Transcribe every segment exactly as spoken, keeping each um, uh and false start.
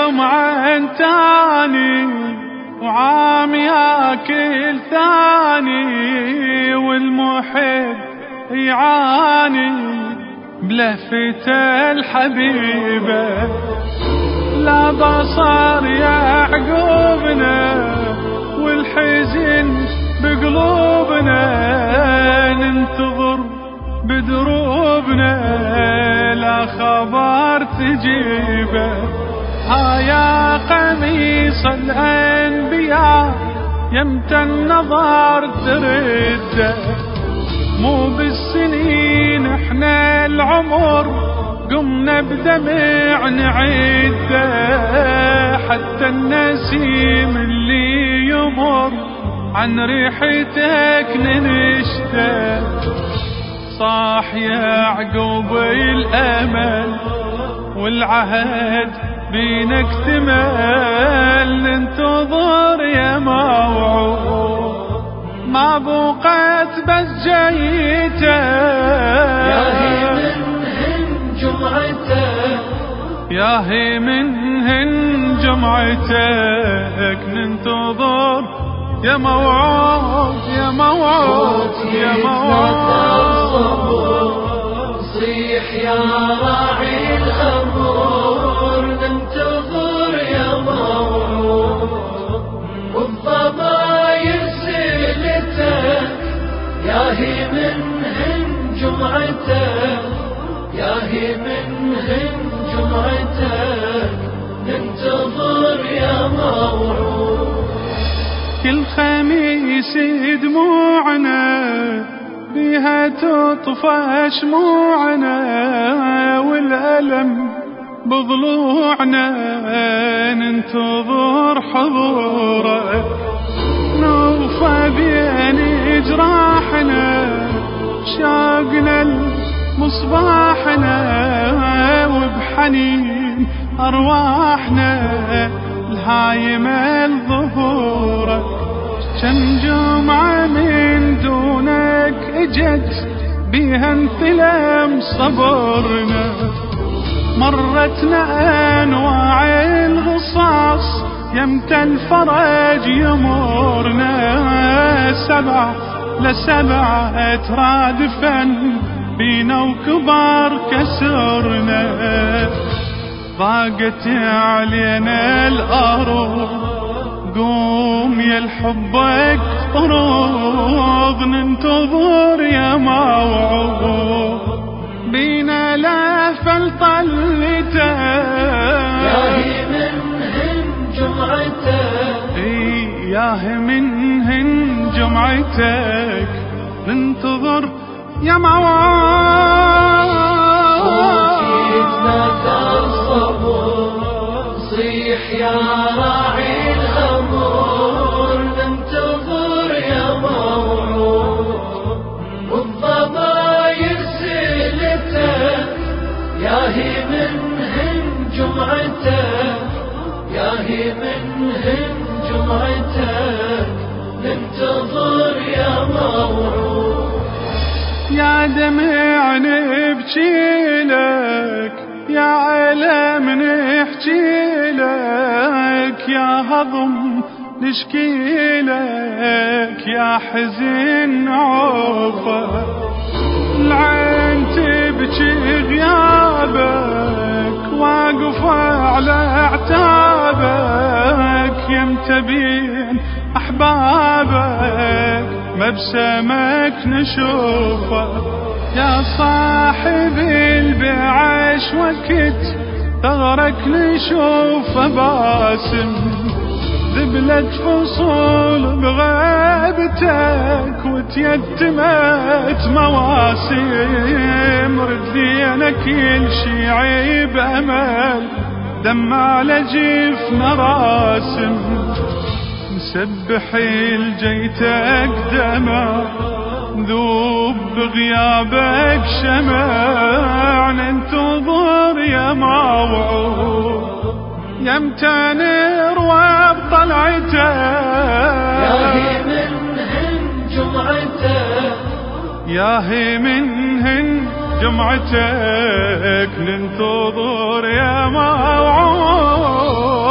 جمعة تاني وعام ياكل ثاني والمحب يعاني بلهفة الحبيبة. لا بصر يعقوبنا والحزن بقلوبنا ننتظر بدروبنا لا خبر تجيبه. ها يا قميص الأنبياء يمتى النظر ترده، مو بالسنين احنا العمر قمنا بدمع نعده. حتى النسيم اللي يمر عن ريحتك ننشده. صاح يعقوب الأمل والعهد بينك اكتمل، ننتظر يا موعود ما بوقت بس جيته. يا هي منهن جمعتك يا هي منهن جمعتك ننتظر يا موعود يا موعود يا موعود. صيح يا راعي الأمور ننتظر يا موعود. والضماير سيلتك يا هي منهن جمعتك يا هي منهن جمعتك ننتظر يا موعود. كل خميس دموعنا بيها تطفى شموعنا والألم بضلوعنا ننتظر حضورك. نوفى بين جراحنا شاقنا المصباحنا وبحنين أرواحنا الهايمة الظهورك. كم جمعة من دونك اجت بيها انثلم صبرنا، مرتنا انواع الغصاص يمتى الفرج يمرنا. سبعة لسبعة ترادفا بينا وكبار كسرنا. ضاقت علينا الأرض قوم يا الحبك طروض ننتظر يا موعود. بينا لهفة طلتك يا هي منهن جمعتك يا هي منهن جمعتك ننتظر يا موعود. صيح يا راعي الأمور ننتظر يا موعود. والضماير سيلتك يا هي منهن جمعتك يا هي منهن جمعتك ننتظر يا موعود. يا دمع نبكي لك يا علم نحكي لك يا هضم نشكي لك يا حزن عوفة. العين تبكي غيابك واقفة على اعتابك يمتى بين احبابك مبسمك نشوفه. يا صاحب البعش وقت ثغرك نشوف باسم، ذبلت فصول بغيبتك وتيتمت مواسم. رد لينا كل شي عيب امل دم على جفنا راسم. مسبح الجيتك دمع ذوب بغيابك شمع ننتظر يا موعود. يمتى نروى بطلعتك يا هي منهن جمعتك يا هي منهن جمعتك ننتظر يا موعود.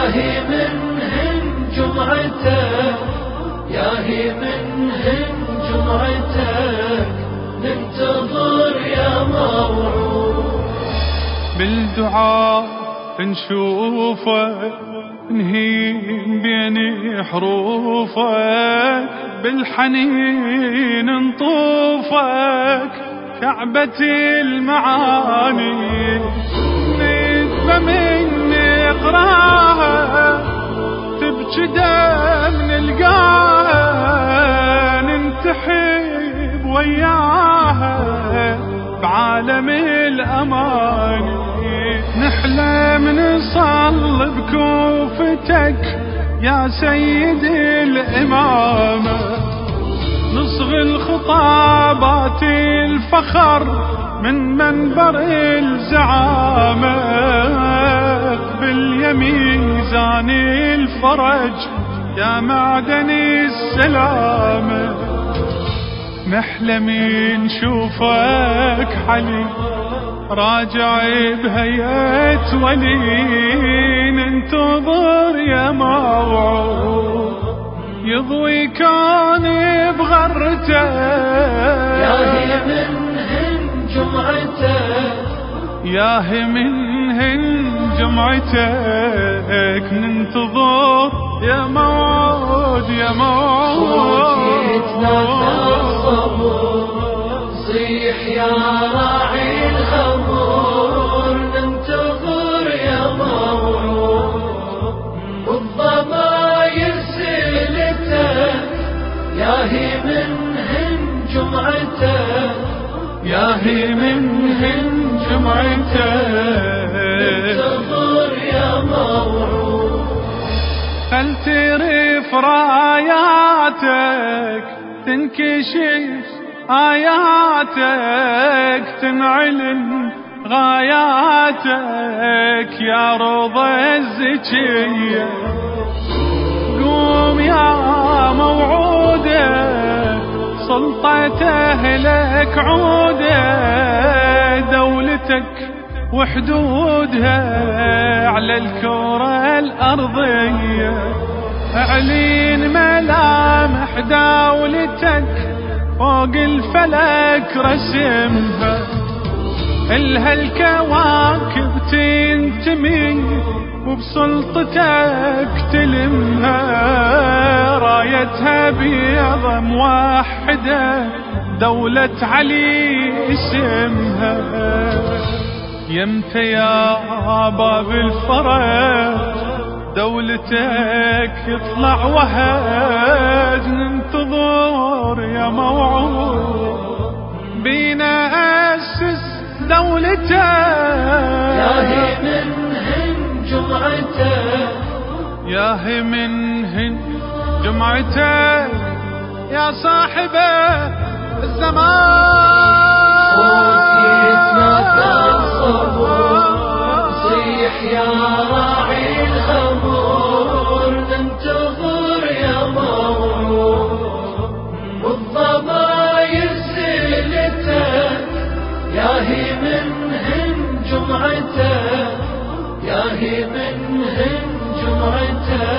هي منهن جمعتك يا هي منهن جمعتك ننتظر يا موعود. بالدعاء نشوفك نهيم بين حروفك، بالحنين نطوفك كعبة المعاني، نتبى من نقراها تبكي دم نلقاها، ننتحب وياها بعالم الأماني، نحلم نصل بكوفتك يا سيدي الإمامة، نصغي الخطابات الفخر من منبر الزعامة، باليميزان الفرج يا معدن السلامة، نحلم نشوفك حلي راجع بهيئة ولي، ننتظر يا موعود يضوي كان بغرته يا هي منهن جمعتك يا هي منهن جمعتك ننتظر يا موعود يا موعود. صيح يا راعي الخمور ننتظر يا موعود، والضماير سيلتك يا هي منهن جمعتك يا هي منهن جمعتك ننتظر يا موعود. هل ترف راياتك تنكشف آياتك، تنعلن غاياتك يا رضا الزكية، قوم يا موعودة سلطة أهلك عودة، دولتك وحدودها على الكرة الأرضية، اعلن ملامح دولتك فوق الفلك رسمها، إلها الكواكب تنتمي وبسلطتك تلمها، رايتها بيضة موحدة دولة علي اسمها، يمتى يا باب الفرج دولتك يطلع وهج، ننتظر يا موعود بينا أسس دولتك يا هي منهن جمعتك يا هي منهن جمعتك يا صاحب الزمان. صوتي صيح يا راعي الخمور ننتظر يا موعود، والضماير سيلتك يا هي منهن جمعتك يا هي منهن جمعتك